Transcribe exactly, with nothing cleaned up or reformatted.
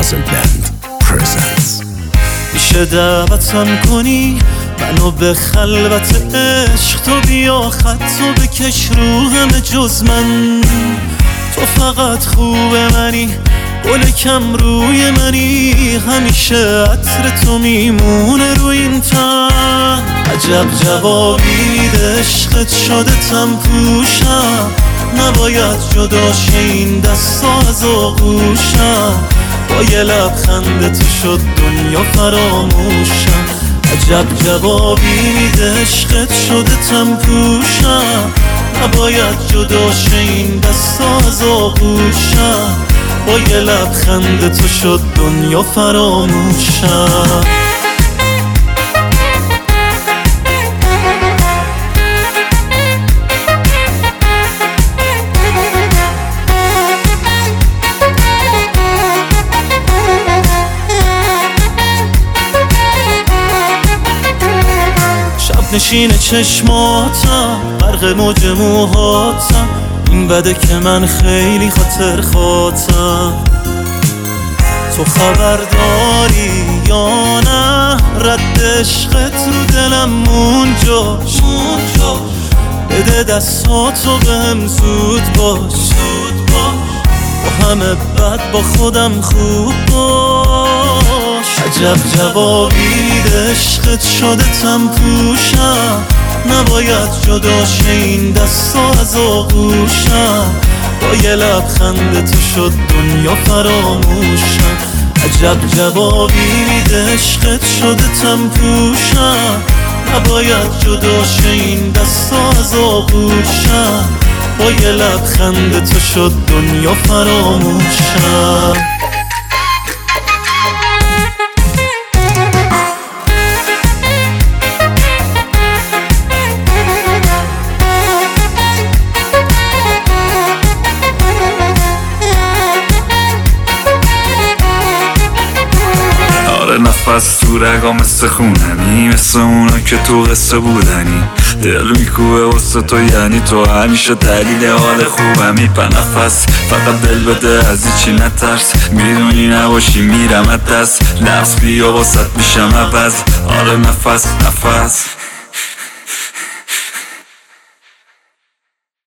Puzzle Band presents. میشه دعوتم کنی منو به خلوت عشق، تو بیا خطو بکش رو همه جز من. تو فقط خوب منی، گل کم روی منی، همیشه عطر تو میمونه رو این تن. عجب جوابی میده عشقت شده تم پوشم، نباید جدا شه این دستا از آغوشم. با یه لبخند تو شد دنیا فراموشم. عجب جوابی میده عشقت شده تم پوشم، نباید جدا شه این دستا از آغوشم. با یه لبخند تو شد دنیا فراموشم. شب نشین چشماتم، غرق موج موهاتم، این بده که من خیلی خاطر خاطم. تو خبر داری یا نه رد عشقت رو دلم مونجاش. بده دستاتو بهم زود باش، با همه بد با خودم خوب باش. عجب جوابی میده عشقت شده تم پوشم، نباید جدا شه این دستا از آغوشم. با یه لبخند تو شد دنیا فراموشم. عجب جوابی میده عشقت شده تم پوشم، نباید جدا شه این دستا از آغوشم. با یه لبخند تو شد دنیا فراموشم. نفس تو رگا مثل خونمی، مثل اونا که تو قصه بودنی. دل میکوبه واسه تو یعنی تو همیشه دلیل حال خوبمی. په نفس فقط دل بده از هیچی نترس، میدونی نباشی میرم از دست. لفظ بیا واسط میشم عوض. آره نفس نفس